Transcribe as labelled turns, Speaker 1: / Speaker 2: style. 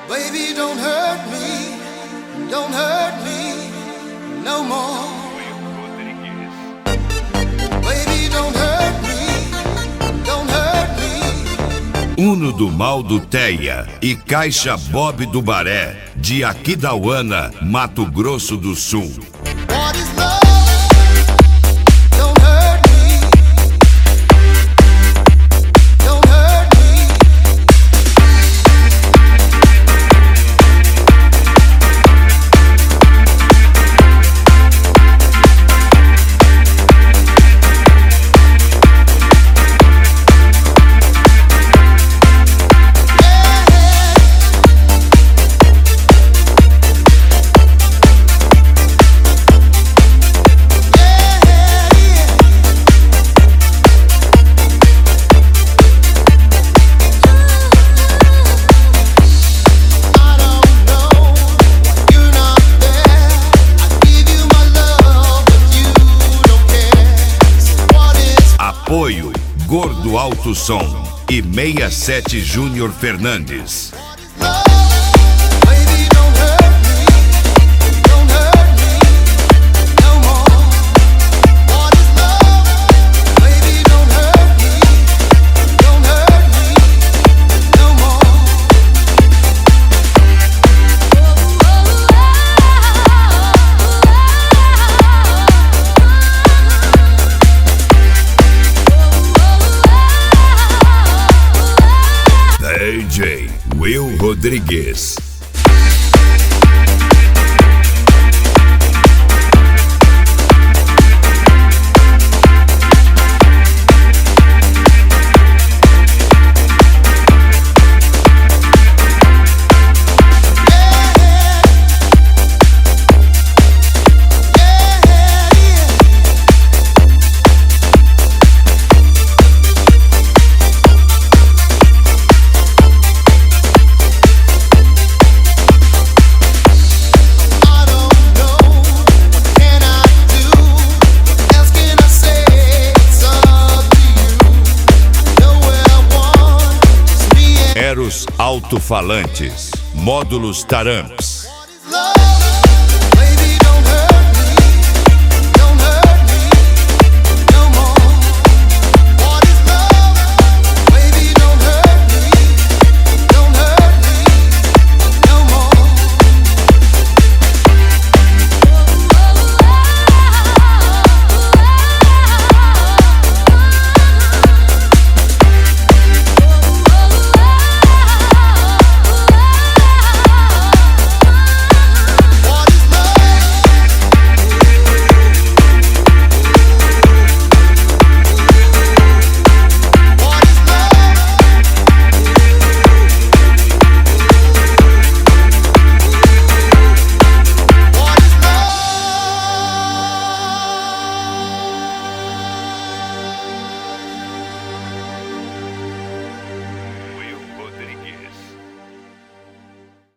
Speaker 1: Baby, don't hurt me no more. Baby, don't hurt me.
Speaker 2: Uno do Mal do Teia e Caixa Bob do Baré, de Aquidauana, Mato Grosso do Sul.
Speaker 1: What is love?
Speaker 2: Apoio Gordo Alto Som e 67 Júnior Fernandes. DJ Will Rodrigues. Eros Alto-Falantes, Módulos Taramps.